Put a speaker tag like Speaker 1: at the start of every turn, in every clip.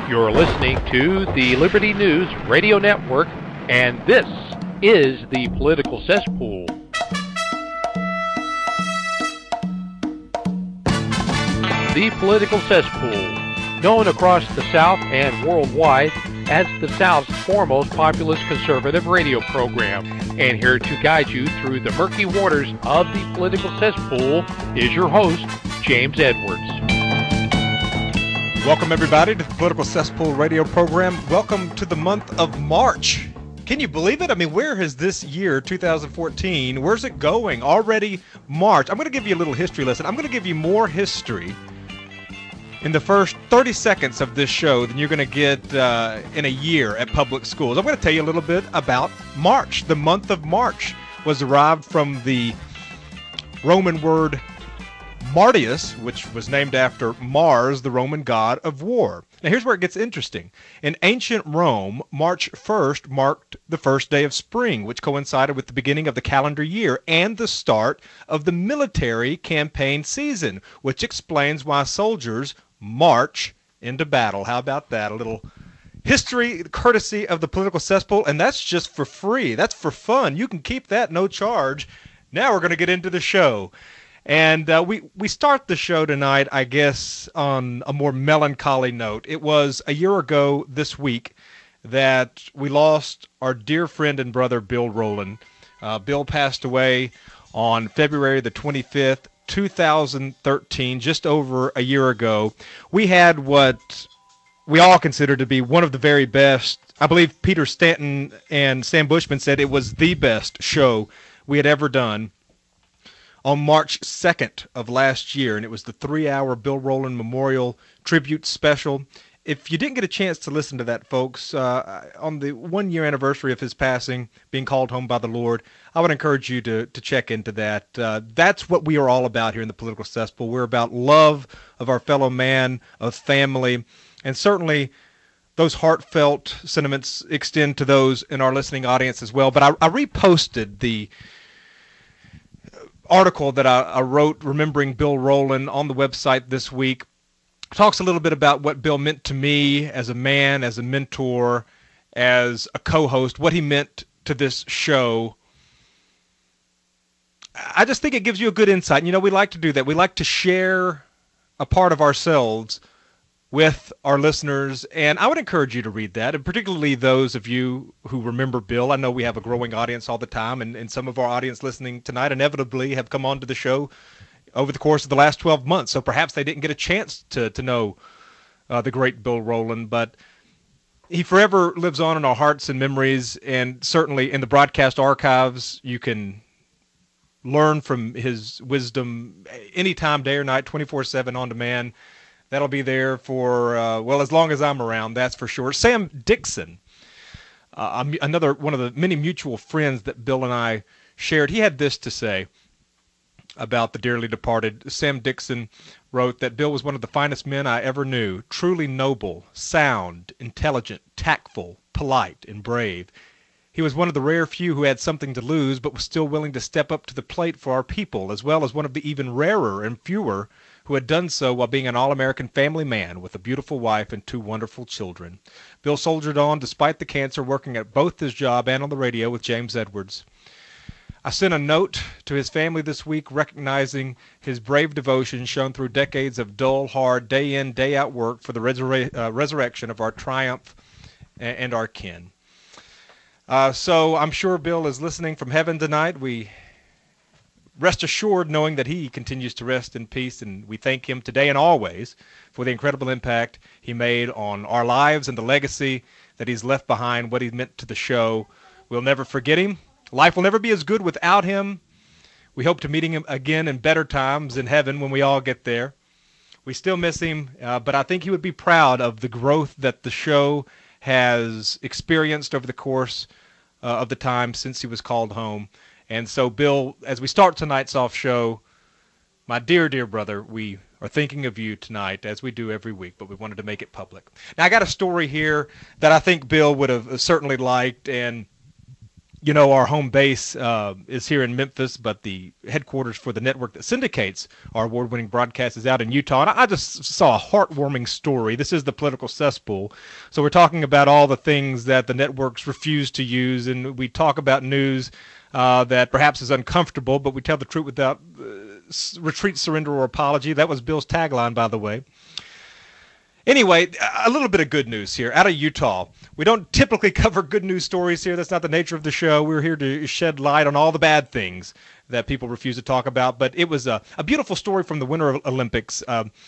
Speaker 1: You're listening to the Liberty News Radio Network, and this is the Political Cesspool. The Political Cesspool, known across the South and worldwide as the South's foremost populist conservative radio program. And here to guide you through the murky waters of the Political Cesspool is your host, James Edwards.
Speaker 2: Welcome, everybody, to the Political Cesspool radio program. Welcome to the month of March. Can you believe it? I mean, where has this year, 2014, where's it going? Already March. I'm going to give you a little history lesson. I'm going to give you more history in the first 30 seconds of this show than you're going to get in a year at public schools. I'm going to tell you a little bit about March. The month of March was derived from the Roman word Martius, which was named after Mars, the Roman god of war. Now, here's where it gets interesting. In ancient Rome, March 1st marked the first day of spring, which coincided with the beginning of the calendar year and the start of the military campaign season, which explains why soldiers march into battle. How about that? A little history courtesy of the Political Cesspool, and that's just for free. That's for fun. You can keep that, no charge. Now we're going to get into the show. And we start the show tonight, I guess, on a more melancholy note. It was a year ago this week that we lost our dear friend and brother, Bill Rowland. Bill passed away on February the 25th, 2013, just over a year ago. We had what we all consider to be one of the very best. I believe Peter Stanton and Sam Bushman said it was the best show we had ever done. On March 2nd of last year, and it was the 3-hour Bill Rowland Memorial Tribute Special. If you didn't get a chance to listen to that, folks, on the 1-year anniversary of his passing, being called home by the Lord, I would encourage you to check into that. That's what we are all about here in the Political Cesspool. We're about love of our fellow man, of family, and certainly those heartfelt sentiments extend to those in our listening audience as well. But I reposted the article that I wrote remembering Bill Rowland on the website this week. Talks a little bit about what Bill meant to me as a man, as a mentor, as a co-host, what he meant to this show. I just think it gives you a good insight. You know, we like to do that. We like to share a part of ourselves with our listeners, and I would encourage you to read that, and particularly those of you who remember Bill. I know we have a growing audience all the time, and some of our audience listening tonight inevitably have come on to the show over the course of the last 12 months, so perhaps they didn't get a chance to know the great Bill Rowland, but he forever lives on in our hearts and memories, and certainly in the broadcast archives. You can learn from his wisdom anytime, day or night, 24/7 on demand. That'll be there for, well, as long as I'm around, that's for sure. Sam Dixon, another one of the many mutual friends that Bill and I shared, he had this to say about the dearly departed. Sam Dixon wrote that Bill was one of the finest men I ever knew, truly noble, sound, intelligent, tactful, polite, and brave. He was one of the rare few who had something to lose but was still willing to step up to the plate for our people, as well as one of the even rarer and fewer who had done so while being an all-American family man with a beautiful wife and 2 wonderful children. Bill soldiered on despite the cancer, working at both his job and on the radio with James Edwards. I sent a note to his family this week recognizing his brave devotion shown through decades of dull, hard, day-in, day-out work for the resurrection of our triumph and our kin. So I'm sure Bill is listening from heaven tonight. We rest assured knowing that he continues to rest in peace, and we thank him today and always for the incredible impact he made on our lives and the legacy that he's left behind, what he meant to the show. We'll never forget him. Life will never be as good without him. We hope to meet him again in better times in heaven when we all get there. We still miss him, but I think he would be proud of the growth that the show has experienced over the course of the time since he was called home. And so, Bill, as we start tonight's off show, my dear, dear brother, we are thinking of you tonight, as we do every week, but we wanted to make it public. Now, I got a story here that I think Bill would have certainly liked, and You know, our home base is here in Memphis, but the headquarters for the network that syndicates our award-winning broadcast is out in Utah. And I just saw a heartwarming story. This is the Political Cesspool. So we're talking about all the things that the networks refuse to use, and we talk about news that perhaps is uncomfortable, but we tell the truth without retreat, surrender, or apology. That was Bill's tagline, by the way. Anyway, a little bit of good news here out of Utah. We don't typically cover good news stories here. That's not the nature of the show. We're here to shed light on all the bad things that people refuse to talk about. But it was a beautiful story from the Winter Olympics.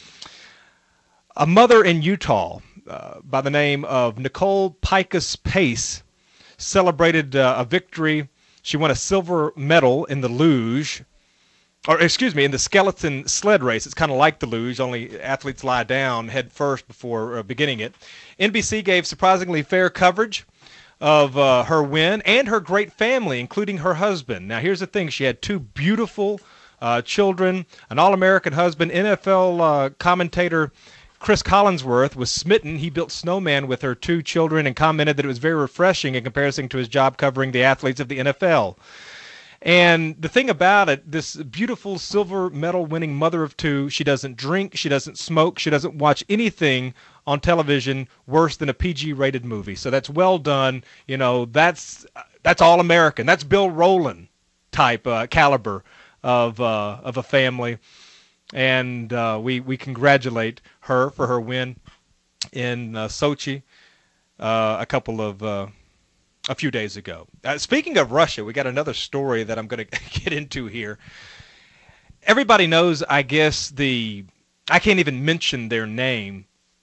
Speaker 2: A mother in Utah by the name of Nicole Pikus Pace celebrated a victory. She won a silver medal in the luge. In the skeleton sled race. It's kind of like the luge, only athletes lie down head first before beginning it. NBC gave surprisingly fair coverage of her win and her great family, including her husband. Now, here's the thing. She had two beautiful children, an All-American husband. NFL commentator Chris Collinsworth was smitten. He built snowman with her two children and commented that it was very refreshing in comparison to his job covering the athletes of the NFL. And the thing about it, this beautiful silver medal winning mother of two, she doesn't drink, she doesn't smoke, she doesn't watch anything on television worse than a PG rated movie. So that's well done. You know, that's all American. That's Bill Rowland type caliber of a family. And we congratulate her for her win in Sochi a few days ago. Speaking of Russia, we got another story that I'm going to get into here. Everybody knows, I guess, I can't even mention their name,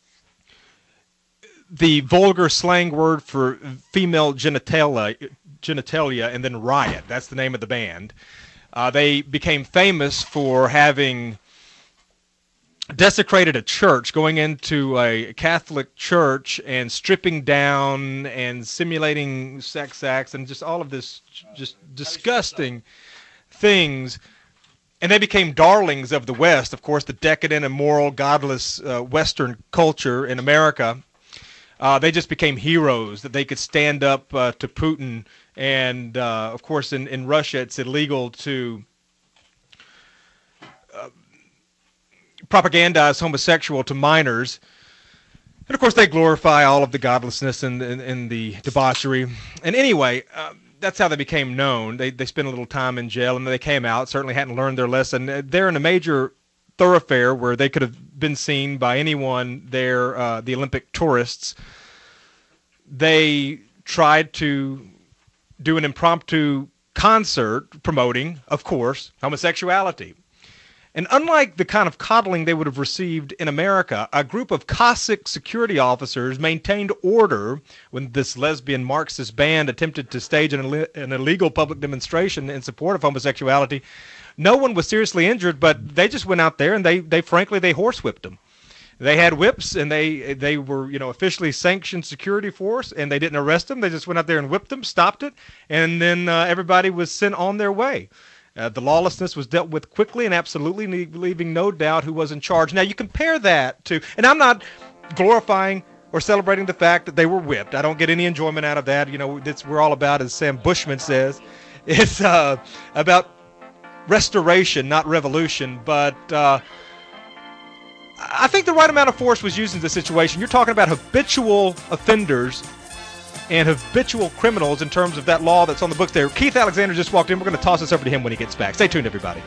Speaker 2: the vulgar slang word for female genitalia and then Riot. That's the name of the band. They became famous for having desecrated a church, going into a Catholic church and stripping down and simulating sex acts and just all of this just disgusting things. And they became darlings of the West, of course, the decadent, immoral, godless Western culture in America. They just became heroes, that they could stand up to Putin. And, of course, in Russia, it's illegal to propagandize homosexual to minors. And, of course, they glorify all of the godlessness and the debauchery. And anyway, that's how they became known. They spent a little time in jail, and then they came out, certainly hadn't learned their lesson. They're in a major thoroughfare where they could have been seen by anyone there, the Olympic tourists. They tried to do an impromptu concert promoting, of course, homosexuality. And unlike the kind of coddling they would have received in America, a group of Cossack security officers maintained order when this lesbian Marxist band attempted to stage an illegal public demonstration in support of homosexuality. No one was seriously injured, but they just went out there and they horsewhipped them. They had whips, and they were, officially sanctioned security force, and they didn't arrest them. They just went out there and whipped them, stopped it, and then everybody was sent on their way. The lawlessness was dealt with quickly and absolutely, leaving no doubt who was in charge. Now, you compare that to, and I'm not glorifying or celebrating the fact that they were whipped. I don't get any enjoyment out of that. We're all about, as Sam Bushman says, it's about restoration, not revolution. But I think the right amount of force was used in this situation. You're talking about habitual offenders and habitual criminals in terms of that law that's on the books there. Keith Alexander just walked in. We're going to toss this over to him when he gets back. Stay tuned, everybody.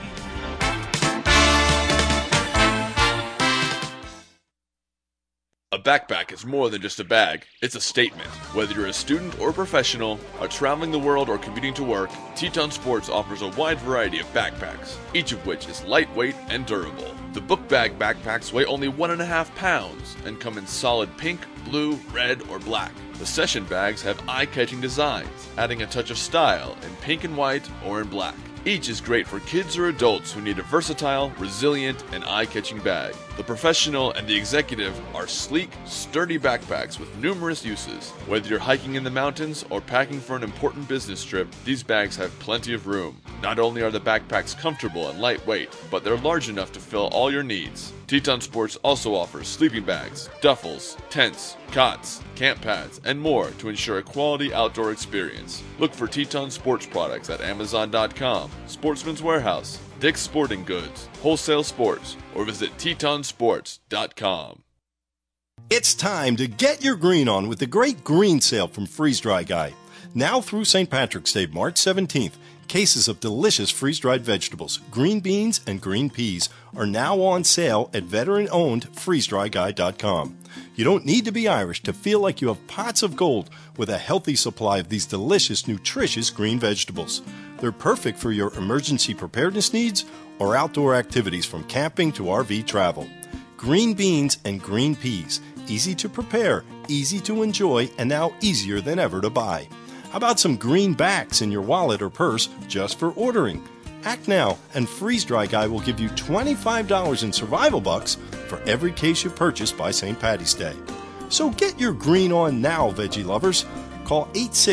Speaker 3: A backpack is more than just a bag. It's a statement. Whether you're a student or professional, are traveling the world or commuting to work, Teton Sports offers a wide variety of backpacks, each of which is lightweight and durable. The book bag backpacks weigh only 1.5 pounds and come in solid pink, blue, red, or black. The session bags have eye-catching designs, adding a touch of style in pink and white or in black. Each is great for kids or adults who need a versatile, resilient, and eye-catching bag. The Professional and the Executive are sleek, sturdy backpacks with numerous uses. Whether you're hiking in the mountains or packing for an important business trip, these bags have plenty of room. Not only are the backpacks comfortable and lightweight, but they're large enough to fill all your needs. Teton Sports also offers sleeping bags, duffels, tents, cots, camp pads, and more to ensure a quality outdoor experience. Look for Teton Sports products at Amazon.com, Sportsman's Warehouse, Dick's Sporting Goods, Wholesale Sports, or visit TetonSports.com.
Speaker 4: It's time to get your green on with the great green sale from Freeze Dry Guy. Now through St. Patrick's Day, March 17th, cases of delicious freeze-dried vegetables, green beans, and green peas are now on sale at veteran-owned freezedryguy.com. You don't need to be Irish to feel like you have pots of gold with a healthy supply of these delicious, nutritious green vegetables. They're perfect for your emergency preparedness needs or outdoor activities from camping to RV travel. Green beans and green peas, easy to prepare, easy to enjoy, and now easier than ever to buy. How about some greenbacks in your wallet or purse just for ordering? Act now, and Freeze Dry Guy will give you $25 in survival bucks for every case you purchase by St. Patty's Day. So get your green on now, veggie lovers. Call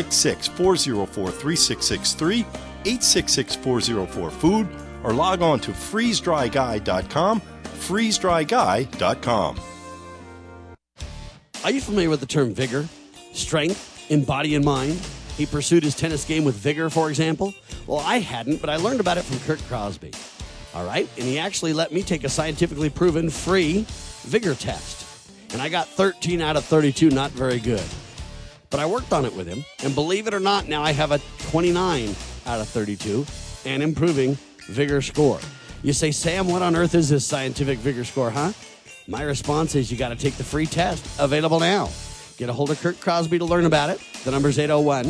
Speaker 4: 866-404-3663, 866-404-FOOD, or log on to freezedryguy.com, freezedryguy.com.
Speaker 5: Are you familiar with the term vigor, strength in body and mind? He pursued his tennis game with vigor, for example. Well, I hadn't, but I learned about it from Kurt Crosby. All right? And he actually let me take a scientifically proven free vigor test. And I got 13 out of 32, not very good. But I worked on it with him, and believe it or not, now I have a 29 out of 32 and improving vigor score. You say, Sam, what on earth is this scientific vigor score, huh? My response is you got to take the free test, available now. Get a hold of Kurt Crosby to learn about it. The number's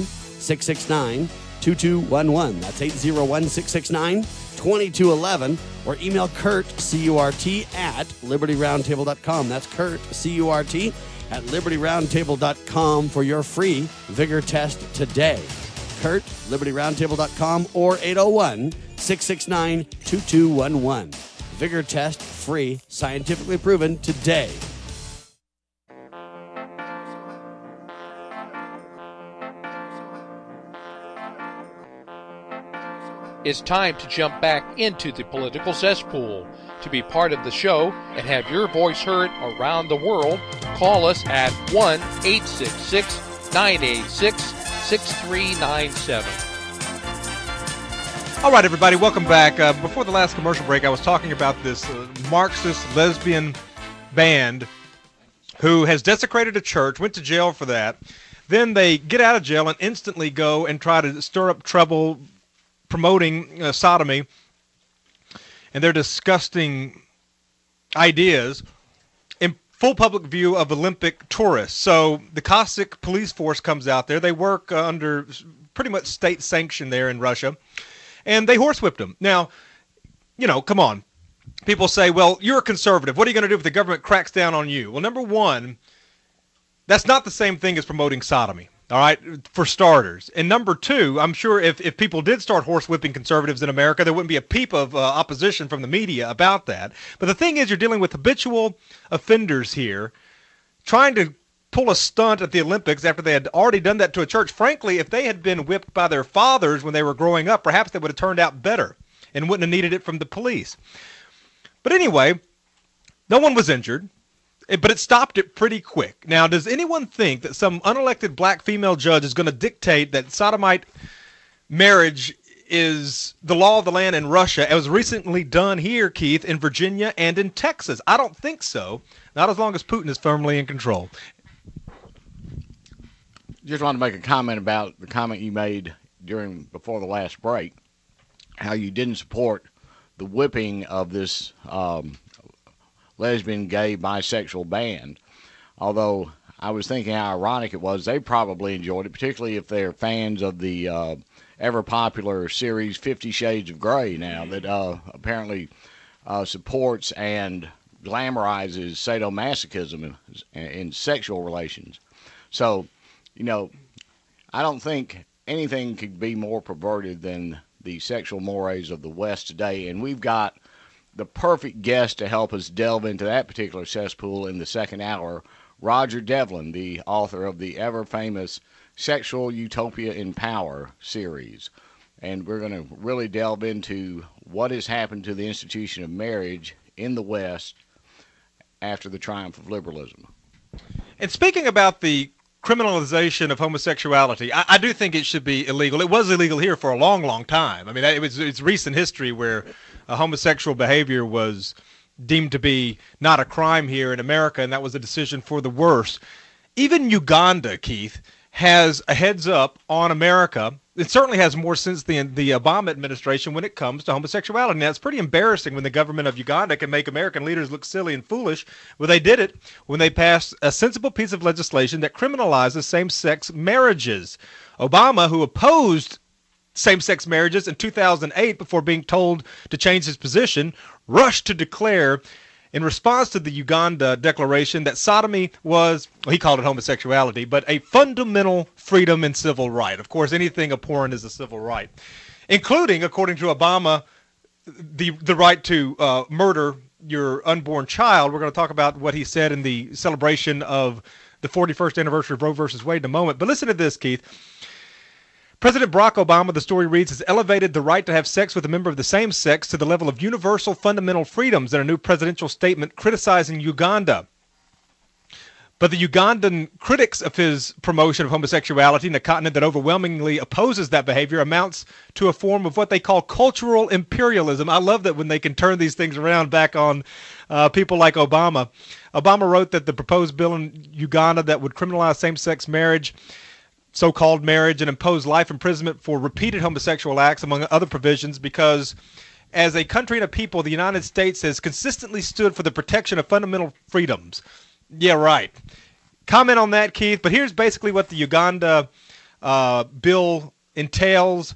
Speaker 5: 801-669-2211. That's 801-669-2211. Or email Kurt, C-U-R-T, at LibertyRoundtable.com. That's Kurt, C-U-R-T, at LibertyRoundtable.com for your free vigor test today. Kurt, LibertyRoundtable.com, or 801-669-2211. Vigor test, free, scientifically proven today.
Speaker 1: It's time to jump back into the political cesspool. To be part of the show and have your voice heard around the world, call us at 1-866-986-6397.
Speaker 2: All right, everybody, welcome back. Before the last commercial break, I was talking about this Marxist lesbian band who has desecrated a church, went to jail for that. Then they get out of jail and instantly go and try to stir up trouble promoting sodomy and their disgusting ideas in full public view of Olympic tourists. So the Cossack police force comes out there. They work under pretty much state sanction there in Russia, and they horsewhipped them. Now, you know, come on. People say, well, you're a conservative. What are you going to do if the government cracks down on you? Well, number one, that's not the same thing as promoting sodomy. All right, for starters. And number two, I'm sure if people did start horsewhipping conservatives in America, there wouldn't be a peep of opposition from the media about that. But the thing is, you're dealing with habitual offenders here, trying to pull a stunt at the Olympics after they had already done that to a church. Frankly, if they had been whipped by their fathers when they were growing up, perhaps they would have turned out better and wouldn't have needed it from the police. But anyway, no one was injured. But it stopped it pretty quick. Now, does anyone think that some unelected black female judge is going to dictate that sodomite marriage is the law of the land in Russia, as recently done here, Keith, in Virginia and in Texas? I don't think so. Not as long as Putin is firmly in control.
Speaker 6: Just wanted to make a comment about the comment you made before the last break, how you didn't support the whipping of this lesbian, gay, bisexual band. Although I was thinking how ironic it was, they probably enjoyed it, particularly if they're fans of the ever-popular series 50 Shades of Grey now, that apparently supports and glamorizes sadomasochism in sexual relations. So, you know, I don't think anything could be more perverted than the sexual mores of the West today, and we've got the perfect guest to help us delve into that particular cesspool in the second hour, Roger Devlin, the author of the ever-famous Sexual Utopia in Power series. And we're going to really delve into what has happened to the institution of marriage in the West after the triumph of liberalism.
Speaker 2: And speaking about the criminalization of homosexuality, I do think it should be illegal. It was illegal here for a long, long time. I mean, it's recent history where homosexual behavior was deemed to be not a crime here in America, and that was a decision for the worse. Even Uganda, Keith, has a heads up on America. It certainly has more since the Obama administration when it comes to homosexuality. Now, it's pretty embarrassing when the government of Uganda can make American leaders look silly and foolish. Well, they did it when they passed a sensible piece of legislation that criminalizes same-sex marriages. Obama, who opposed same-sex marriages in 2008 before being told to change his position, rushed to declare in response to the Uganda declaration that sodomy was, well, he called it homosexuality, but a fundamental freedom and civil right. Of course, anything abhorrent is a civil right, including, according to Obama, the right to murder your unborn child. We're going to talk about what he said in the celebration of the 41st anniversary of Roe versus Wade in a moment. But listen to this, Keith. President Barack Obama, the story reads, has elevated the right to have sex with a member of the same sex to the level of universal fundamental freedoms in a new presidential statement criticizing Uganda. But the Ugandan critics of his promotion of homosexuality in a continent that overwhelmingly opposes that behavior amounts to a form of what they call cultural imperialism. I love that when they can turn these things around back on people like Obama. Obama wrote that the proposed bill in Uganda that would criminalize same-sex marriage, so-called marriage, and impose life imprisonment for repeated homosexual acts, among other provisions, because as a country and a people, the United States has consistently stood for the protection of fundamental freedoms. Yeah, right. Comment on that, Keith, but here's basically what the Uganda bill entails.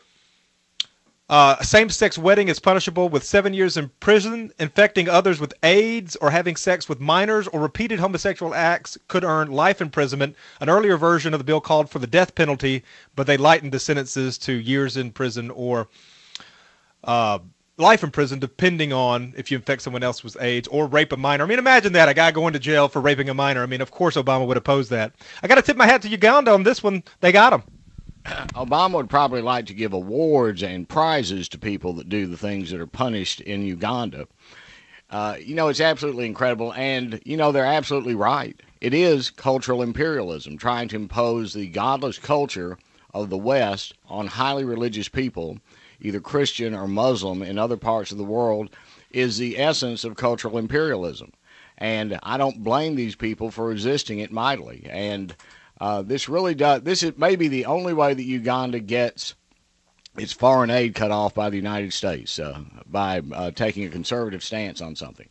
Speaker 2: A same-sex wedding is punishable with 7 years in prison. Infecting others with AIDS or having sex with minors or repeated homosexual acts could earn life imprisonment. An earlier version of the bill called for the death penalty, but they lightened the sentences to years in prison or life in prison, depending on if you infect someone else with AIDS or rape a minor. I mean, imagine that, a guy going to jail for raping a minor. I mean, of course Obama would oppose that. I got to tip my hat to Uganda on this one. They got him.
Speaker 6: Obama would probably like to give awards and prizes to people that do the things that are punished in Uganda. It's absolutely incredible, and, they're absolutely right. It is cultural imperialism, trying to impose the godless culture of the West on highly religious people, either Christian or Muslim, in other parts of the world, is the essence of cultural imperialism. And I don't blame these people for resisting it mightily. And this really does. This is maybe the only way that Uganda gets its foreign aid cut off by the United States, by taking a conservative stance on something.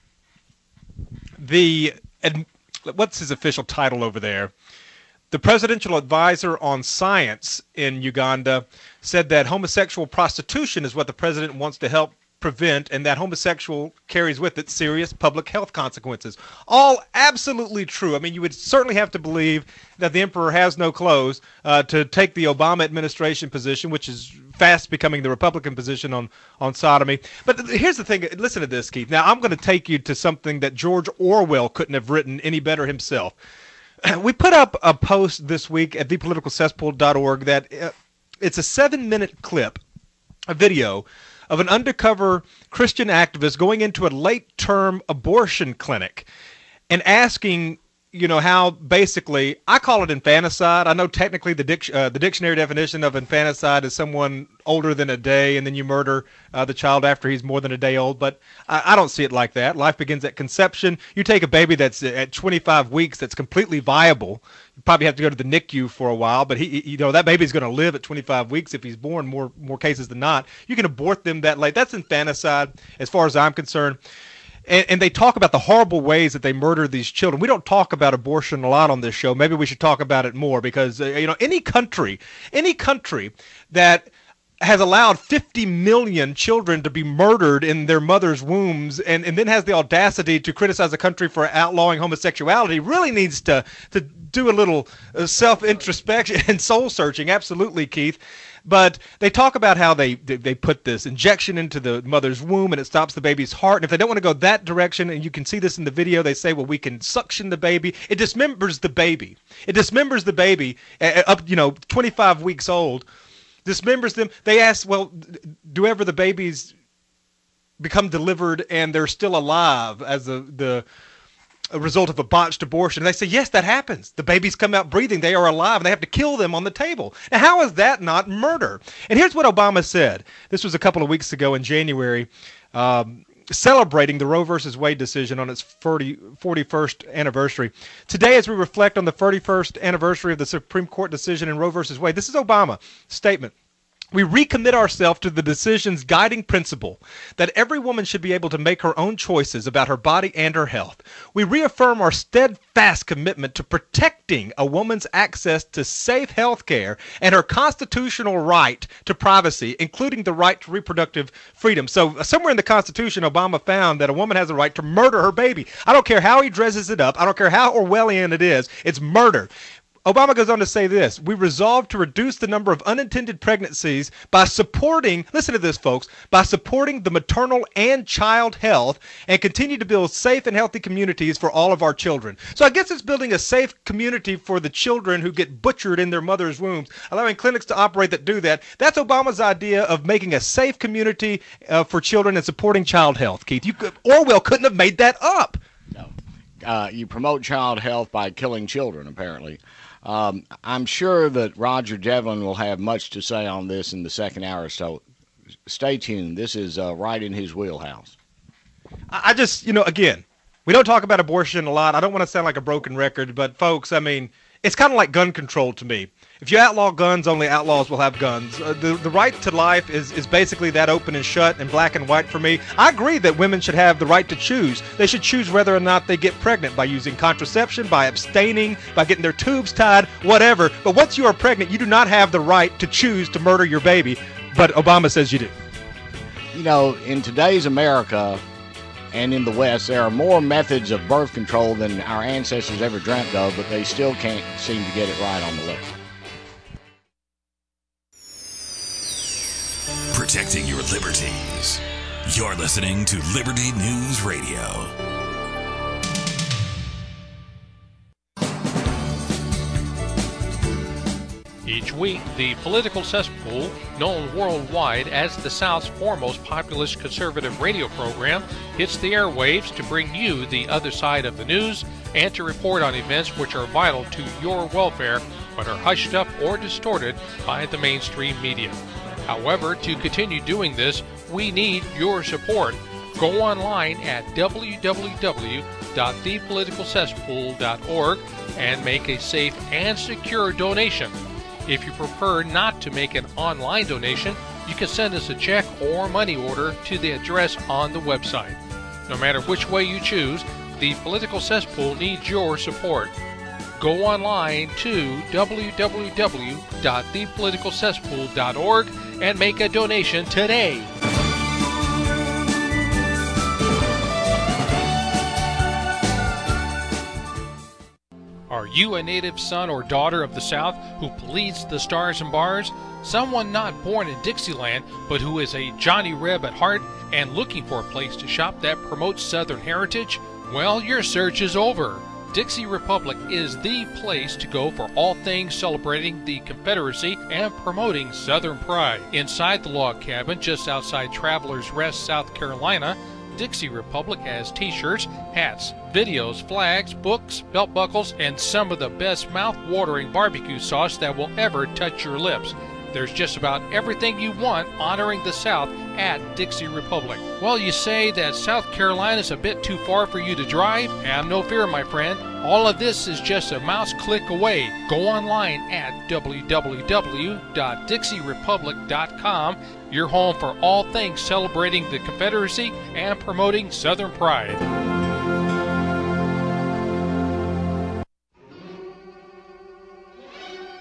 Speaker 2: What's his official title over there? The presidential advisor on science in Uganda said that homosexual prostitution is what the president wants to help prevent, and that homosexual carries with it serious public health consequences. All absolutely true. I mean, you would certainly have to believe that the emperor has no clothes to take the Obama administration position, which is fast becoming the Republican position on sodomy. But here's the thing. Listen to this, Keith. Now, I'm going to take you to something that George Orwell couldn't have written any better himself. We put up a post this week at thepoliticalcesspool.org that it's a 7-minute clip, a video, of an undercover Christian activist going into a late-term abortion clinic and asking, how basically, I call it infanticide. I know technically the dictionary definition of infanticide is someone older than a day and then you murder the child after he's more than a day old, but I don't see it like that. Life begins at conception. You take a baby that's at 25 weeks that's completely viable. You probably have to go to the NICU for a while, but that baby's going to live at 25 weeks if he's born, more cases than not. You can abort them that late. That's infanticide as far as I'm concerned. And they talk about the horrible ways that they murder these children. We don't talk about abortion a lot on this show. Maybe we should talk about it more because, any country that has allowed 50 million children to be murdered in their mother's wombs, and then has the audacity to criticize a country for outlawing homosexuality, really needs to do a little self-introspection and soul-searching. Absolutely, Keith. But they talk about how they put this injection into the mother's womb and it stops the baby's heart. And if they don't want to go that direction, and you can see this in the video, they say, well, we can suction the baby. It dismembers the baby. It dismembers the baby up, 25 weeks old. Dismembers them. They ask, well, do ever the babies become delivered and they're still alive as a result of a botched abortion? And they say, yes, that happens. The babies come out breathing. They are alive, and they have to kill them on the table. Now, how is that not murder? And here's what Obama said. This was a couple of weeks ago in January, celebrating the Roe versus Wade decision on its 41st anniversary. Today, as we reflect on the 31st anniversary of the Supreme Court decision in Roe versus Wade, this is Obama's statement. We recommit ourselves to the decision's guiding principle that every woman should be able to make her own choices about her body and her health. We reaffirm our steadfast commitment to protecting a woman's access to safe health care and her constitutional right to privacy, including the right to reproductive freedom. So somewhere in the Constitution, Obama found that a woman has a right to murder her baby. I don't care how he dresses it up. I don't care how Orwellian it is. It's murder. Obama goes on to say this: we resolve to reduce the number of unintended pregnancies by supporting, listen to this, folks, by supporting the maternal and child health and continue to build safe and healthy communities for all of our children. So I guess it's building a safe community for the children who get butchered in their mother's wombs, allowing clinics to operate that do that. That's Obama's idea of making a safe community for children and supporting child health, Keith. Orwell couldn't have made that up.
Speaker 6: No. You promote child health by killing children, apparently. I'm sure that Roger Devlin will have much to say on this in the second hour, so stay tuned. This is right in his wheelhouse.
Speaker 2: I just, again, we don't talk about abortion a lot. I don't want to sound like a broken record, but folks, I mean, it's kind of like gun control to me. If you outlaw guns, only outlaws will have guns. The right to life is basically that open and shut and black and white for me. I agree that women should have the right to choose. They should choose whether or not they get pregnant by using contraception, by abstaining, by getting their tubes tied, whatever. But once you are pregnant, you do not have the right to choose to murder your baby. But Obama says you do.
Speaker 6: In today's America and in the West, there are more methods of birth control than our ancestors ever dreamt of, but they still can't seem to get it right on the list.
Speaker 7: Protecting your liberties. You're listening to Liberty News Radio.
Speaker 1: Each week, the political cesspool, known worldwide as the South's foremost populist conservative radio program, hits the airwaves to bring you the other side of the news and to report on events which are vital to your welfare but are hushed up or distorted by the mainstream media. However, to continue doing this, we need your support. Go online at www.thepoliticalcesspool.org and make a safe and secure donation. If you prefer not to make an online donation, you can send us a check or money order to the address on the website. No matter which way you choose, the Political Cesspool needs your support. Go online to www.thepoliticalcesspool.org and make a donation today. Are you a native son or daughter of the South who bleeds the stars and bars? Someone not born in Dixieland, but who is a Johnny Reb at heart and looking for a place to shop that promotes Southern heritage? Well, your search is over. Dixie Republic is the place to go for all things celebrating the Confederacy and promoting Southern pride. Inside the log cabin just outside Travelers Rest, South Carolina, Dixie Republic has t-shirts, hats, videos, flags, books, belt buckles, and some of the best mouth-watering barbecue sauce that will ever touch your lips. There's just about everything you want honoring the South at Dixie Republic. Well, you say that South Carolina's a bit too far for you to drive? Have no fear, my friend. All of this is just a mouse click away. Go online at www.dixierepublic.com, your home for all things celebrating the Confederacy and promoting Southern pride.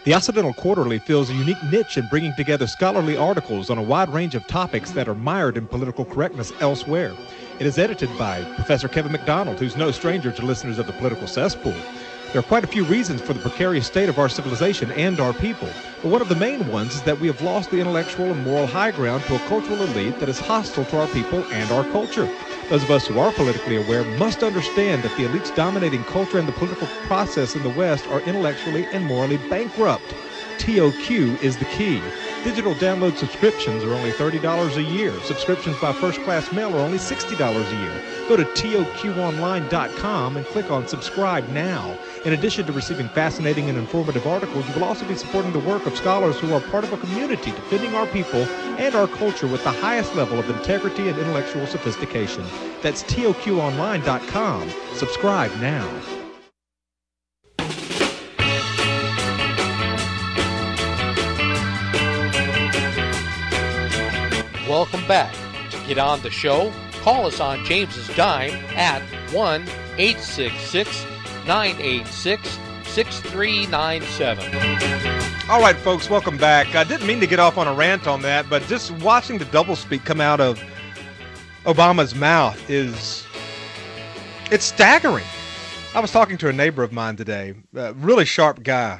Speaker 2: The Occidental Quarterly fills a unique niche in bringing together scholarly articles on a wide range of topics that are mired in political correctness elsewhere. It is edited by Professor Kevin McDonald, who's no stranger to listeners of the Political Cesspool. There are quite a few reasons for the precarious state of our civilization and our people, but one of the main ones is that we have lost the intellectual and moral high ground to a cultural elite that is hostile to our people and our culture. Those of us who are politically aware must understand that the elites dominating culture and the political process in the West are intellectually and morally bankrupt. TOQ is the key. Digital download subscriptions are only $30 a year. Subscriptions by first-class mail are only $60 a year. Go to TOQonline.com and click on Subscribe Now. In addition to receiving fascinating and informative articles, you will also be supporting the work of scholars who are part of a community defending our people and our culture with the highest level of integrity and intellectual sophistication. That's TOQonline.com. Subscribe now.
Speaker 1: Welcome back. To get on the show, call us on James's Dime at 1-866-986-6397.
Speaker 2: All right, folks, welcome back. I didn't mean to get off on a rant on that, but just watching the doublespeak come out of Obama's mouth it's staggering. I was talking to a neighbor of mine today, a really sharp guy,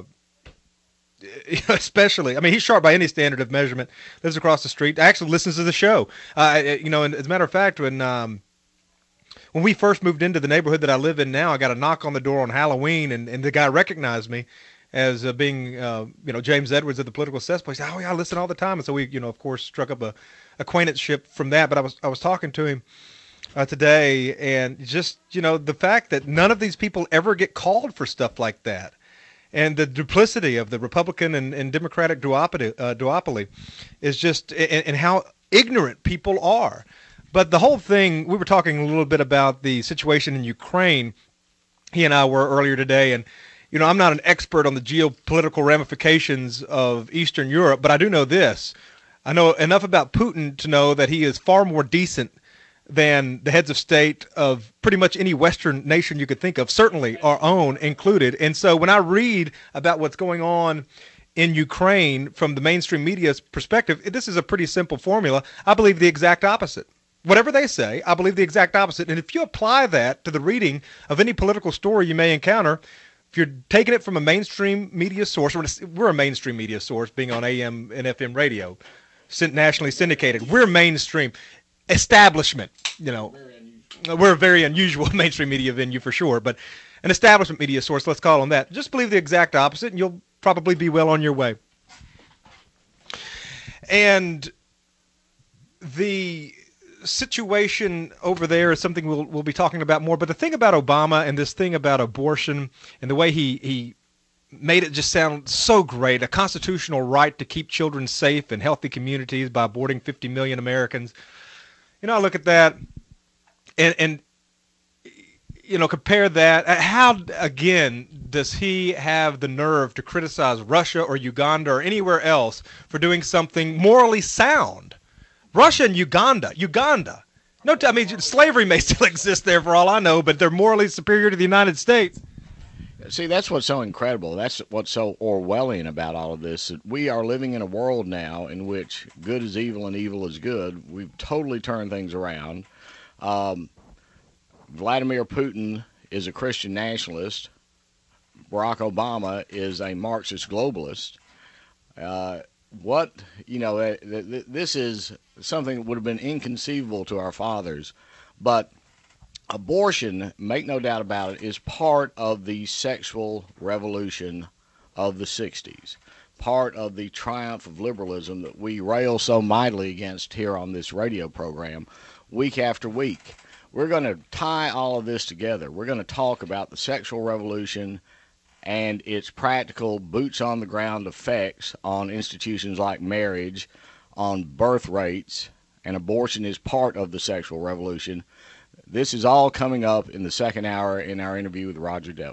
Speaker 2: especially, I mean, he's sharp by any standard of measurement, lives across the street, actually listens to the show. And as a matter of fact, when we first moved into the neighborhood that I live in now, I got a knock on the door on Halloween, and the guy recognized me as being, James Edwards of the Political Cesspool. He said, "Oh yeah, I listen all the time." And so we, of course, struck up a acquaintanceship from that. But I was talking to him today, and just, the fact that none of these people ever get called for stuff like that. And the duplicity of the Republican and Democratic duopoly is just, and how ignorant people are. But the whole thing, we were talking a little bit about the situation in Ukraine, he and I were earlier today, and, I'm not an expert on the geopolitical ramifications of Eastern Europe, but I do know this. I know enough about Putin to know that he is far more decent than the heads of state of pretty much any Western nation you could think of, certainly our own included. And so when I read about what's going on in Ukraine from the mainstream media's perspective, this is a pretty simple formula. I believe the exact opposite. Whatever they say, I believe the exact opposite. And if you apply that to the reading of any political story you may encounter, if you're taking it from a mainstream media source, we're a mainstream media source being on AM and FM radio, nationally syndicated. We're mainstream. Establishment, we're a very unusual mainstream media venue for sure, but an establishment media source, let's call them that. Just believe the exact opposite, and you'll probably be well on your way. And the situation over there is something we'll be talking about more, but the thing about Obama and this thing about abortion and the way he made it just sound so great, a constitutional right to keep children safe in healthy communities by aborting 50 million Americans. I look at that and compare that. How, again, does he have the nerve to criticize Russia or Uganda or anywhere else for doing something morally sound? Russia and Uganda. No, I mean, slavery may still exist there for all I know, but they're morally superior to the United States.
Speaker 6: See, that's what's so incredible. That's what's so Orwellian about all of this. That we are living in a world now in which good is evil and evil is good. We've totally turned things around. Vladimir Putin is a Christian nationalist. Barack Obama is a Marxist globalist. This is something that would have been inconceivable to our fathers. But abortion, make no doubt about it, is part of the sexual revolution of the 60s, part of the triumph of liberalism that we rail so mightily against here on this radio program week after week. We're going to tie all of this together. We're going to talk about the sexual revolution and its practical boots-on-the-ground effects on institutions like marriage, on birth rates, and abortion is part of the sexual revolution. This is all coming up in the second hour in our interview with Roger Devlin.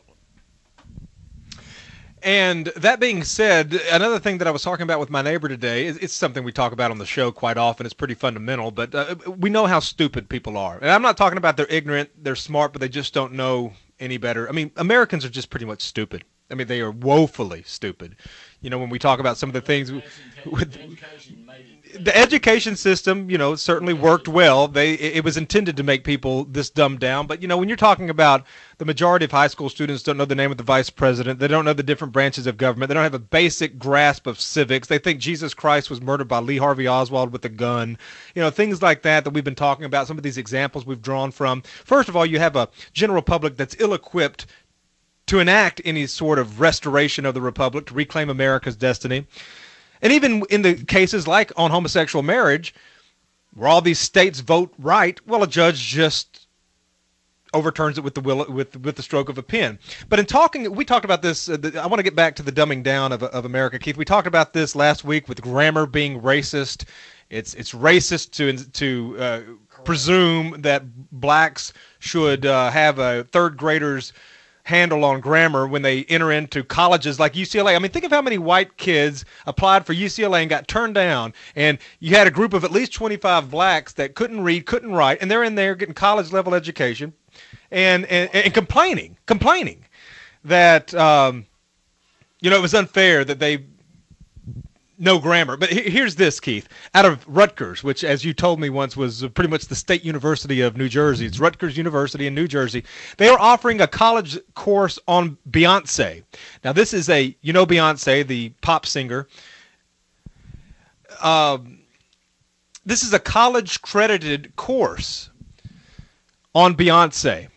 Speaker 2: And that being said, another thing that I was talking about with my neighbor today, it's something we talk about on the show quite often. It's pretty fundamental, but we know how stupid people are. And I'm not talking about they're ignorant, they're smart, but they just don't know any better. I mean, Americans are just pretty much stupid. I mean, they are woefully stupid. You know, when we talk about some of the things with the education system, you know, certainly worked well. It was intended to make people this dumbed down. But, you know, when you're talking about the majority of high school students don't know the name of the vice president, they don't know the different branches of government, they don't have a basic grasp of civics, they think Jesus Christ was murdered by Lee Harvey Oswald with a gun, you know, things like that we've been talking about, some of these examples we've drawn from. First of all, you have a general public that's ill-equipped to enact any sort of restoration of the republic, to reclaim America's destiny. And even in the cases like on homosexual marriage, where all these states vote right, well, a judge just overturns it with the stroke of a pen. But in talking, we talked about this. I want to get back to the dumbing down of America, Keith. We talked about this last week with grammar being racist. It's racist to presume that blacks should have a third grader's handle on grammar when they enter into colleges like UCLA. I mean, think of how many white kids applied for UCLA and got turned down, and you had a group of at least 25 blacks that couldn't read, couldn't write, and they're in there getting college-level education and complaining that, you know, it was unfair that they know grammar. But here's this, Keith. Out of Rutgers, which, as you told me once, was pretty much the state university of New Jersey. It's Rutgers University in New Jersey. They are offering a college course on Beyonce. Now, this is you know Beyonce, the pop singer. This is a college-credited course on Beyonce.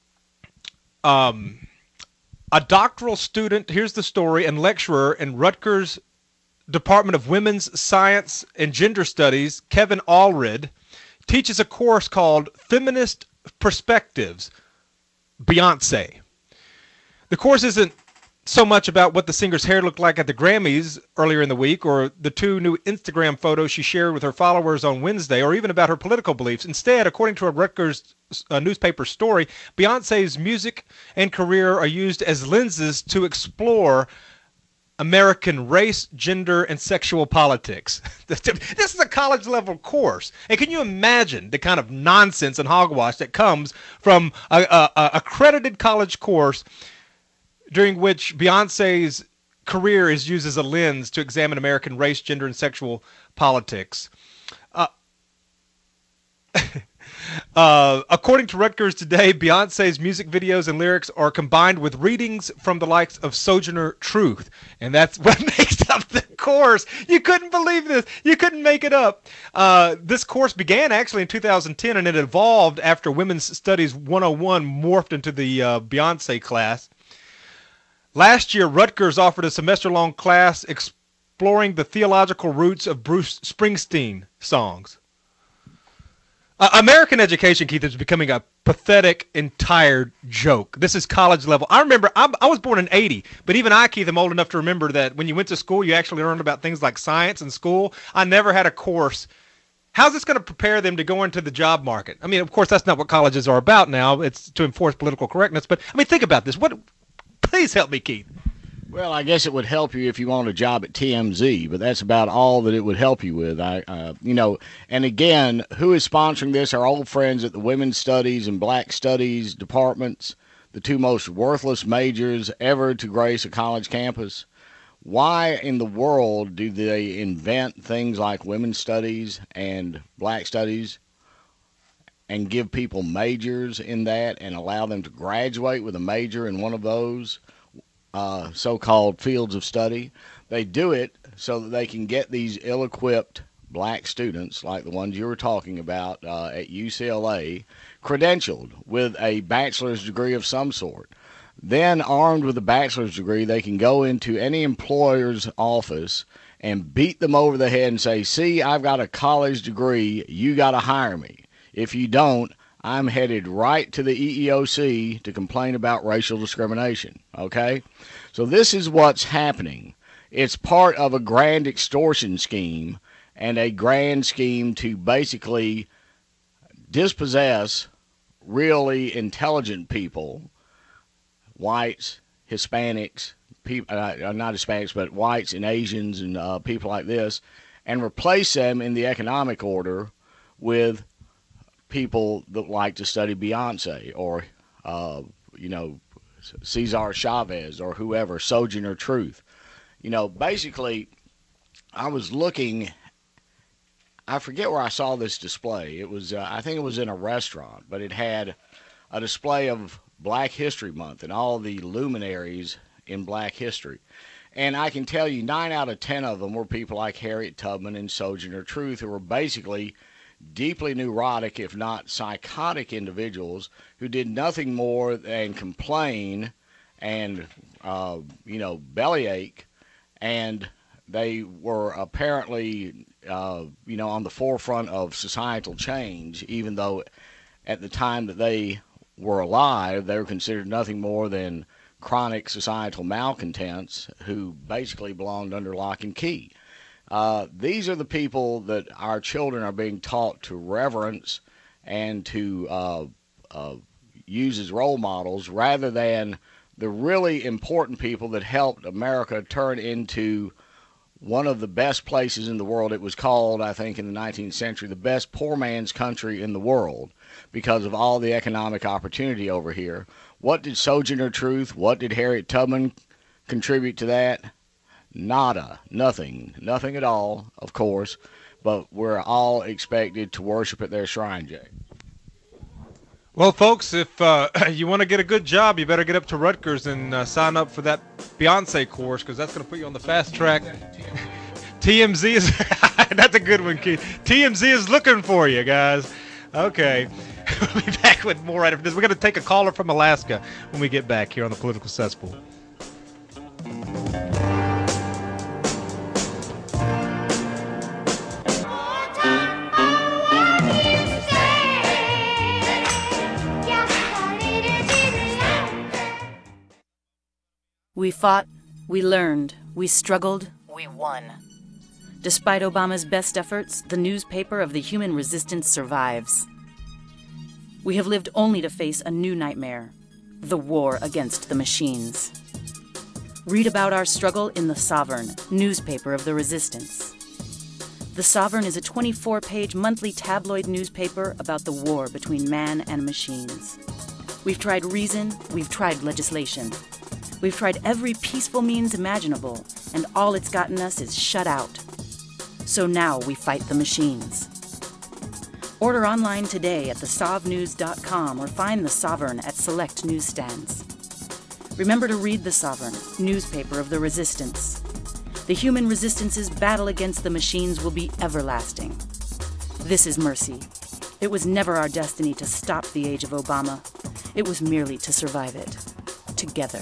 Speaker 2: A doctoral student, here's the story, and lecturer in Rutgers Department of Women's Science and Gender Studies, Kevin Allred, teaches a course called Feminist Perspectives, Beyonce. The course isn't so much about what the singer's hair looked like at the Grammys earlier in the week, or the 2 new Instagram photos she shared with her followers on Wednesday, or even about her political beliefs. Instead, according to a Rutgers newspaper story, Beyonce's music and career are used as lenses to explore American race, gender, and sexual politics. This is a college-level course. And can you imagine the kind of nonsense and hogwash that comes from a accredited college course during which Beyonce's career is used as a lens to examine American race, gender, and sexual politics? According to Rutgers Today, Beyonce's music videos and lyrics are combined with readings from the likes of Sojourner Truth. And that's what makes up the course. You couldn't believe this. You couldn't make it up. This course began actually in 2010, and it evolved after Women's Studies 101 morphed into the Beyonce class. Last year, Rutgers offered a semester-long class exploring the theological roots of Bruce Springsteen songs. American education, Keith, is becoming a pathetic and tired joke. This is college level. I remember, I was born in 80, but even I, Keith, am old enough to remember that when you went to school, you actually learned about things like science in school. I never had a course. How's this going to prepare them to go into the job market? I mean, of course, that's not what colleges are about now. It's to enforce political correctness. But, I mean, think about this. Please help me, Keith.
Speaker 6: Well, I guess it would help you if you want a job at TMZ, but that's about all that it would help you with. And again, who is sponsoring this? Our old friends at the Women's Studies and Black Studies departments, the 2 most worthless majors ever to grace a college campus. Why in the world do they invent things like Women's Studies and Black Studies and give people majors in that and allow them to graduate with a major in one of those so-called fields of study? They do it so that they can get these ill-equipped black students, like the ones you were talking about at UCLA, credentialed with a bachelor's degree of some sort. Then, armed with a bachelor's degree, they can go into any employer's office and beat them over the head and say, see, I've got a college degree, you got to hire me. If you don't, I'm headed right to the EEOC to complain about racial discrimination, okay? So this is what's happening. It's part of a grand extortion scheme and a grand scheme to basically dispossess really intelligent people, whites, Hispanics, people, not Hispanics, but whites and Asians and people like this, and replace them in the economic order with people that like to study Beyonce or, Cesar Chavez or whoever, Sojourner Truth. You know, basically, I was looking, I forget where I saw this display. It was, I think it was in a restaurant, but it had a display of Black History Month and all the luminaries in Black history. And I can tell you 9 out of 10 of them were people like Harriet Tubman and Sojourner Truth, who were basically deeply neurotic, if not psychotic individuals who did nothing more than complain and, bellyache. And they were apparently, on the forefront of societal change, even though at the time that they were alive, they were considered nothing more than chronic societal malcontents who basically belonged under lock and key. These are the people that our children are being taught to reverence and to use as role models, rather than the really important people that helped America turn into one of the best places in the world. It was called, I think, in the 19th century, the best poor man's country in the world because of all the economic opportunity over here. What did Sojourner Truth, what did Harriet Tubman contribute to that? Nada. Nothing at all, of course, but we're all expected to worship at their shrine, Jay.
Speaker 2: Well, folks, if you want to get a good job, you better get up to Rutgers and sign up for that Beyonce course, because that's going to put you on the fast track. TMZ is that's a good one, Keith. TMZ is looking for you, guys. Okay. We'll be back with more right after this. We're going to take a caller from Alaska when we get back here on the Political Cesspool.
Speaker 8: We fought, we learned, we struggled, we won. Despite Obama's best efforts, the newspaper of the human resistance survives. We have lived only to face a new nightmare, the war against the machines. Read about our struggle in The Sovereign, newspaper of the resistance. The Sovereign is a 24-page monthly tabloid newspaper about the war between man and machines. We've tried reason, we've tried legislation. We've tried every peaceful means imaginable, and all it's gotten us is shut out. So now we fight the machines. Order online today at thesovnews.com or find The Sovereign at select newsstands. Remember to read The Sovereign, newspaper of the resistance. The human resistance's battle against the machines will be everlasting. This is mercy. It was never our destiny to stop the age of Obama. It was merely to survive it. Together.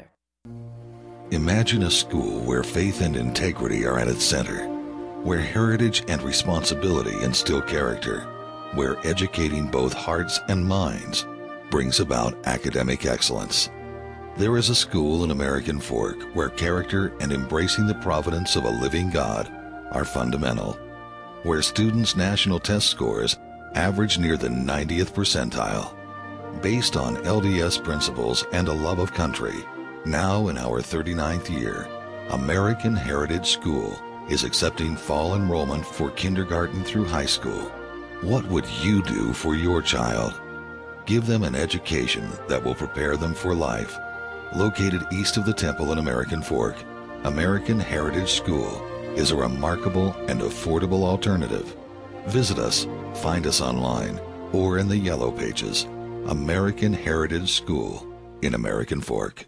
Speaker 9: Imagine a school where faith and integrity are at its center, where heritage and responsibility instill character, where educating both hearts and minds brings about academic excellence. There is a school in American Fork where character and embracing the providence of a living God are fundamental, where students' national test scores average near the 90th percentile. Based on LDS principles and a love of country, now in our 39th year, American Heritage School is accepting fall enrollment for kindergarten through high school. What would you do for your child? Give them an education that will prepare them for life. Located east of the Temple in American Fork, American Heritage School is a remarkable and affordable alternative. Visit us, find us online, or in the Yellow Pages. American Heritage School in American Fork.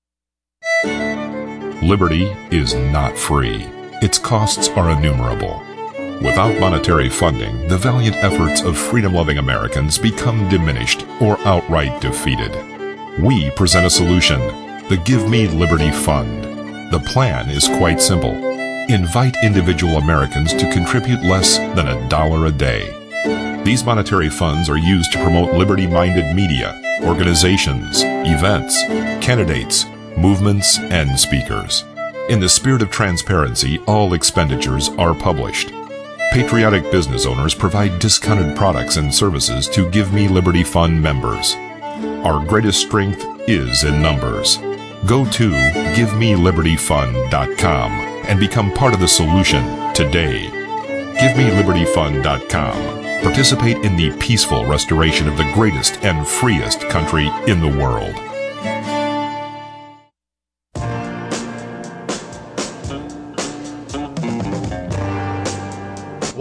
Speaker 10: Liberty is not free. Its costs are innumerable. Without monetary funding, the valiant efforts of freedom-loving Americans become diminished or outright defeated. We present a solution, the Give Me Liberty Fund. The plan is quite simple. Invite individual Americans to contribute less than $1 a day. These monetary funds are used to promote liberty-minded media, organizations, events, candidates, movements, and speakers. In the spirit of transparency, all expenditures are published. Patriotic business owners provide discounted products and services to Give Me Liberty Fund members. Our greatest strength is in numbers. Go to GiveMeLibertyFund.com and become part of the solution today. GiveMeLibertyFund.com. Participate in the peaceful restoration of the greatest and freest country in the world.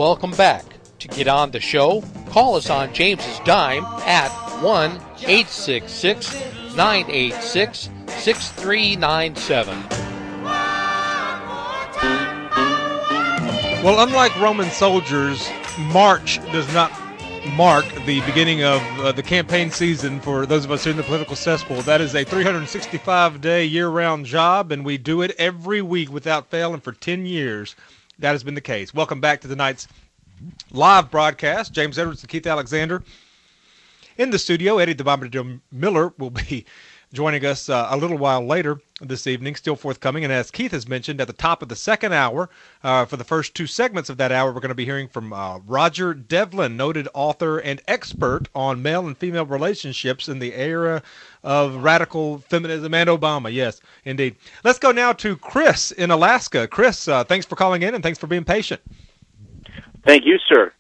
Speaker 1: welcome back. To get on the show, call us on James's dime at 1-866-986-6397.
Speaker 2: Well, unlike Roman soldiers, March does not mark the beginning of the campaign season for those of us here in the political cesspool. That is a 365-day year-round job, and we do it every week without fail, and for 10 years that has been the case. Welcome back to tonight's live broadcast. James Edwards and Keith Alexander in the studio. Eddie the Bomber Joe Miller will be joining us a little while later this evening, still forthcoming. And as Keith has mentioned, at the top of the second hour, for the first two segments of that hour, we're going to be hearing from Roger Devlin, noted author and expert on male and female relationships in the era of radical feminism and Obama. Yes, indeed. Let's go now to Chris in Alaska. Chris, thanks for calling in and thanks for being patient.
Speaker 11: Thank you, sir.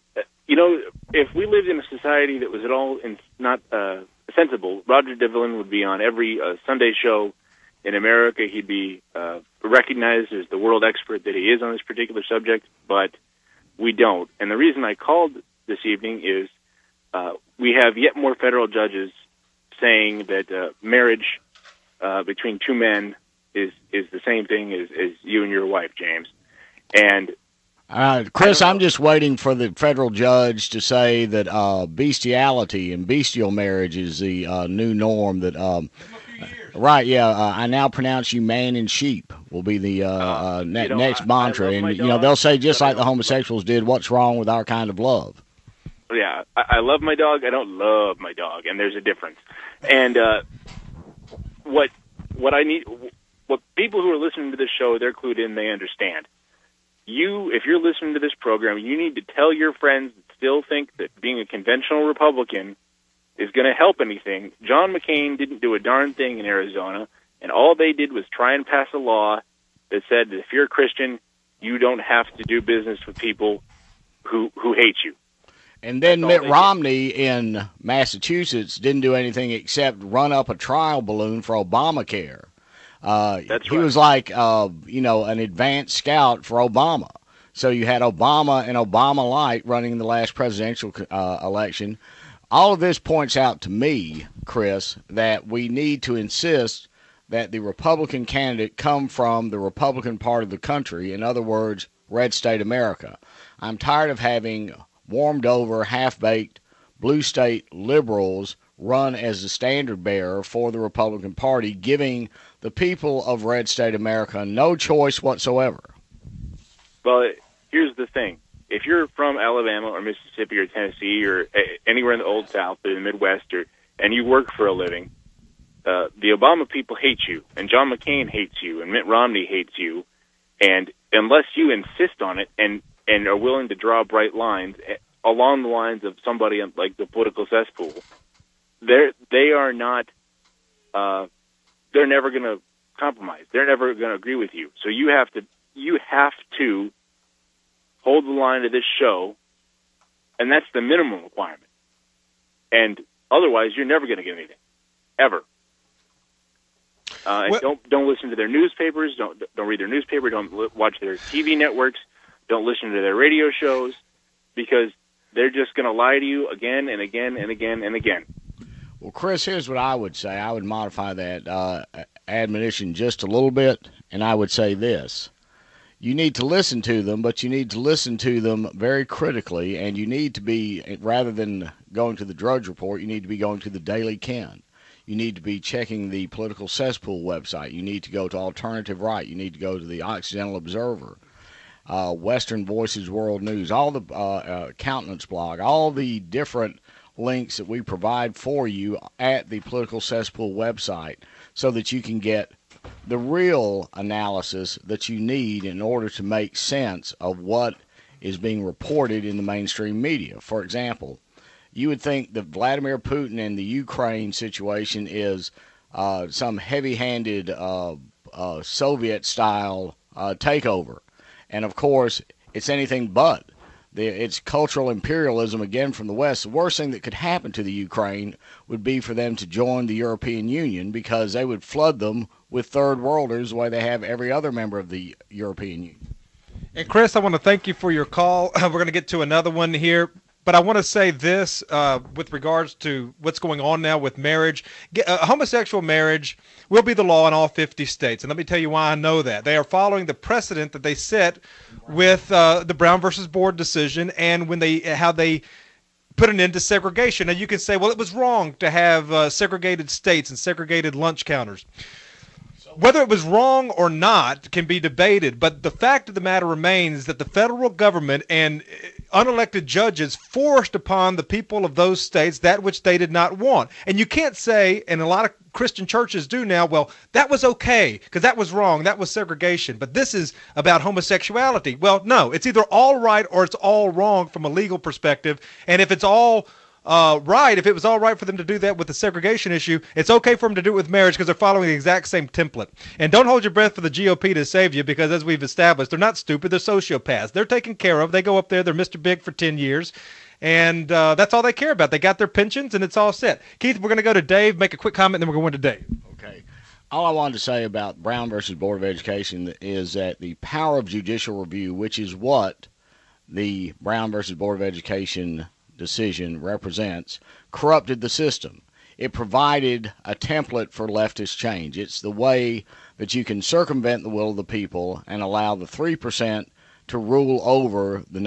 Speaker 11: If we lived in a society that was at all not sensible, Roger Devlin would be on every Sunday show in America. He'd be recognized as the world expert that he is on this particular subject, but we don't. And the reason I called this evening is we have yet more federal judges saying that marriage between two men is the same thing as you and your wife, James. And
Speaker 6: Chris, I'm just waiting for the federal judge to say that bestiality and bestial marriage is the new norm. That right? Yeah, I now pronounce you man and sheep will be the next mantra, and they'll say just like the homosexuals did, "What's wrong with our kind of love?"
Speaker 11: Yeah, I love my dog. I don't love my dog, and there's a difference. And what I need, what people who are listening to this show, they're clued in. They understand. If you're listening to this program, you need to tell your friends that still think that being a conventional Republican is going to help anything. John McCain didn't do a darn thing in Arizona, and all they did was try and pass a law that said that if you're a Christian, you don't have to do business with people who hate you.
Speaker 6: And then Mitt Romney in Massachusetts didn't do anything except run up a trial balloon for Obamacare. He was like, an advanced scout for Obama. So you had Obama and Obama Light running the last presidential election. All of this points out to me, Chris, that we need to insist that the Republican candidate come from the Republican part of the country. In other words, red state America. I'm tired of having warmed over, half-baked blue state liberals run as the standard bearer for the Republican Party, giving the people of red state America no choice whatsoever.
Speaker 11: Well, here's the thing. If you're from Alabama or Mississippi or Tennessee or anywhere in the Old South or the Midwest, and you work for a living, the Obama people hate you, and John McCain hates you, and Mitt Romney hates you, and unless you insist on it and are willing to draw bright lines along the lines of somebody like the political cesspool, they are not. They're never going to compromise. They're never going to agree with you. So you have to hold the line of this show, and that's the minimum requirement. And otherwise, you're never going to get anything, ever. Don't listen to their newspapers. Don't read their newspaper. Don't watch their TV networks. Don't listen to their radio shows, because they're just going to lie to you again and again and again and again.
Speaker 6: Well, Chris, here's what I would say. I would modify that admonition just a little bit, and I would say this. You need to listen to them, but you need to listen to them very critically, and you need to be, rather than going to the Drudge Report, you need to be going to the Daily Ken. You need to be checking the Political Cesspool website. You need to go to Alternative Right. You need to go to the Occidental Observer, Western Voices World News, all the Countenance blog, all the different links that we provide for you at the Political Cesspool website so that you can get the real analysis that you need in order to make sense of what is being reported in the mainstream media. For example, you would think that Vladimir Putin and the Ukraine situation is some heavy-handed Soviet-style takeover. And, of course, it's anything but. It's cultural imperialism, again, from the West. The worst thing that could happen to the Ukraine would be for them to join the European Union, because they would flood them with third worlders the way they have every other member of the European Union.
Speaker 2: And Chris, I want to thank you for your call. We're going to get to another one here. But I want to say this with regards to what's going on now with marriage. Homosexual marriage will be the law in all 50 states. And let me tell you why I know that. They are following the precedent that they set with the Brown versus Board decision and how they put an end to segregation. Now, you can say, well, it was wrong to have segregated states and segregated lunch counters. Whether it was wrong or not can be debated, but the fact of the matter remains that the federal government and unelected judges forced upon the people of those states that which they did not want. And you can't say, and a lot of Christian churches do now, well, that was okay because that was wrong, that was segregation, but this is about homosexuality. Well, no, it's either all right or it's all wrong from a legal perspective, and if it's all right, if it was all right for them to do that with the segregation issue, it's okay for them to do it with marriage because they're following the exact same template. And don't hold your breath for the GOP to save you because, as we've established, they're not stupid. They're sociopaths. They're taken care of. They go up there. They're Mr. Big for 10 years. And that's all they care about. They got their pensions, and it's all set. Keith, we're going to go to Dave, make a quick comment, and then we're going to Dave.
Speaker 6: Okay. All I wanted to say about Brown versus Board of Education is that the power of judicial review, which is what the Brown versus Board of Education decision represents, corrupted the system. It provided a template for leftist change. It's the way that you can circumvent the will of the people and allow the 3% to rule over the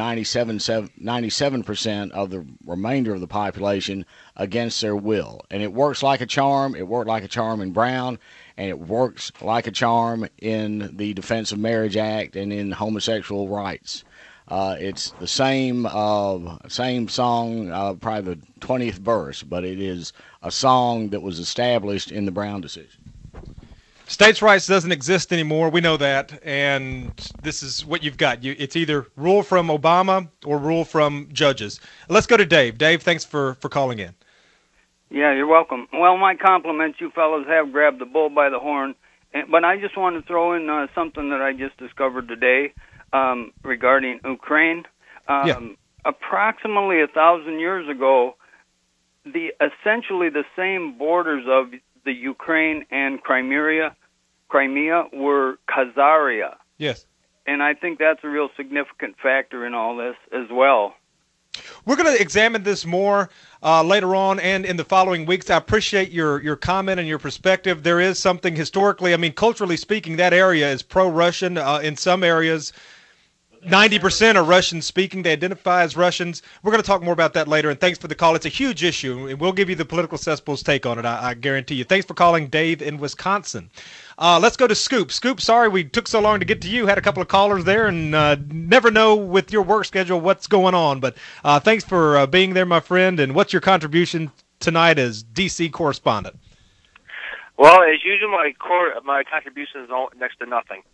Speaker 6: 97% of the remainder of the population against their will. And it works like a charm. It worked like a charm in Brown, and it works like a charm in the Defense of Marriage Act and in homosexual rights. It's the same song, probably the 20th verse, but it is a song that was established in the Brown decision.
Speaker 2: States' rights doesn't exist anymore. We know that, and this is what you've got. It's either rule from Obama or rule from judges. Let's go to Dave. Dave, thanks for calling in.
Speaker 12: Yeah, you're welcome. Well, my compliments. You fellows have grabbed the bull by the horn, but I just want to throw in something that I just discovered today. Regarding Ukraine, approximately 1,000 years ago, essentially the same borders of the Ukraine and Crimea were Khazaria.
Speaker 2: Yes.
Speaker 12: And I think that's a real significant factor in all this as well.
Speaker 2: We're going to examine this more later on and in the following weeks. I appreciate your comment and your perspective. There is something historically, culturally speaking, that area is pro-Russian. In some areas, 90% are Russian-speaking. They identify as Russians. We're going to talk more about that later, and thanks for the call. It's a huge issue, and we'll give you the political cesspool's take on it, I guarantee you. Thanks for calling, Dave in Wisconsin. Let's go to Scoop. Scoop, sorry we took so long to get to you. Had a couple of callers there, and never know with your work schedule what's going on. But thanks for being there, my friend, and what's your contribution tonight as D.C. correspondent?
Speaker 13: Well, as usual, my contribution is next to nothing.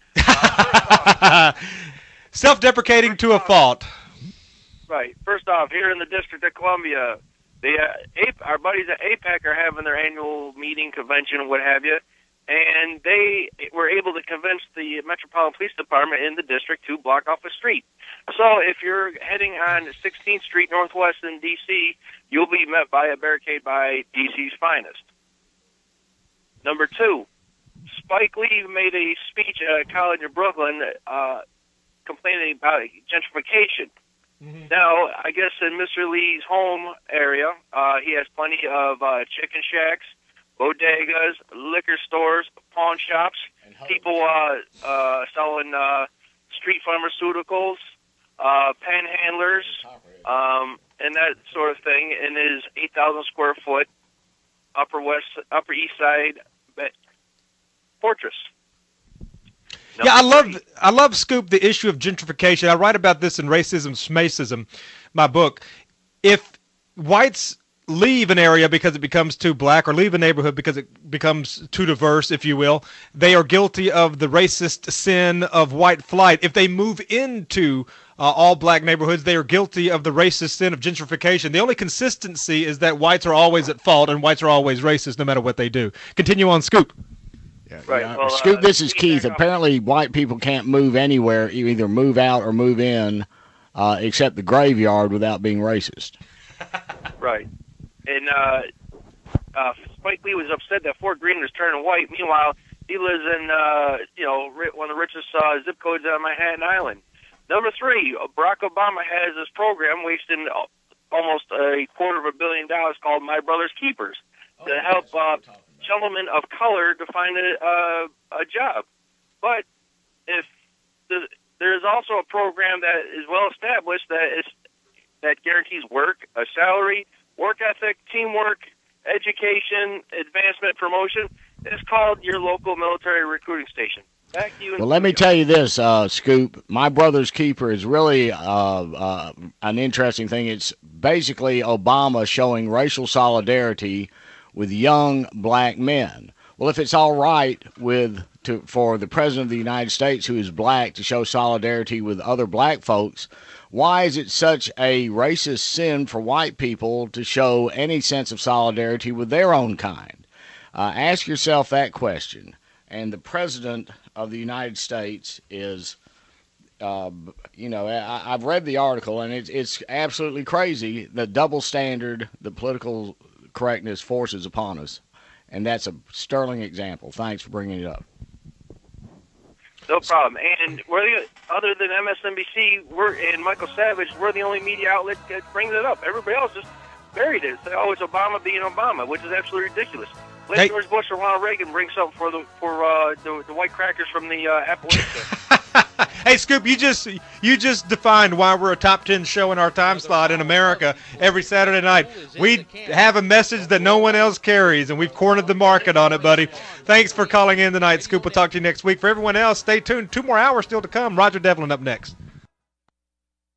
Speaker 2: Self-deprecating to a fault.
Speaker 13: Right. First off, here in the District of Columbia, our buddies at APEC are having their annual meeting, convention, what have you, and they were able to convince the Metropolitan Police Department in the district to block off a street. So if you're heading on 16th Street Northwest in D.C., you'll be met by a barricade by D.C.'s finest. Number two, Spike Lee made a speech at a college in Brooklyn complaining about gentrification. Mm-hmm. Now, I guess in Mr. Lee's home area, he has plenty of chicken shacks, bodegas, liquor stores, pawn shops, people selling street pharmaceuticals, panhandlers, and that sort of thing in his 8,000 square foot Upper East Side fortress.
Speaker 2: Yeah, I love, Scoop, the issue of gentrification. I write about this in Racism, Schmacism, my book. If whites leave an area because it becomes too black or leave a neighborhood because it becomes too diverse, if you will, they are guilty of the racist sin of white flight. If they move into all black neighborhoods, they are guilty of the racist sin of gentrification. The only consistency is that whites are always at fault and whites are always racist no matter what they do. Continue on, Scoop.
Speaker 6: Yeah, right. Yeah. Well, Scoop, this is Keith. Apparently, white people can't move anywhere. You either move out or move in, except the graveyard, without being racist.
Speaker 13: Right. And Spike Lee was upset that Fort Greene was turning white. Meanwhile, he lives in one of the richest zip codes on Manhattan Island. Number 3, Barack Obama has this program wasting almost $250 million called My Brother's Keepers to help gentlemen of color to find a job. But if there is also a program that is well established that guarantees work, a salary, work ethic, teamwork, education, advancement, promotion. It's called your local military recruiting station. Back to you.
Speaker 6: Well, let me tell you this, Scoop. My Brother's Keeper is really an interesting thing. It's basically Obama showing racial solidarity with young black men. Well, if it's all right for the President of the United States, who is black, to show solidarity with other black folks, why is it such a racist sin for white people to show any sense of solidarity with their own kind? Ask yourself that question. And the President of the United States is, I've read the article, and it's absolutely crazy, the double standard the political correctness forces upon us. And that's a sterling example. Thanks for bringing it up.
Speaker 13: No problem. And other than MSNBC and Michael Savage, we're the only media outlet that brings it up. Everybody else just buried it. Say, it's Obama being Obama, which is absolutely ridiculous. Let George Bush or Ronald Reagan bring something for the white crackers from the Appalachia.
Speaker 2: Hey, Scoop, you just defined why we're a top 10 show in our time slot in America every Saturday night. We have a message that no one else carries, and we've cornered the market on it, buddy. Thanks for calling in tonight, Scoop. We'll talk to you next week. For everyone else, stay tuned. 2 more hours still to come. Roger Devlin up next.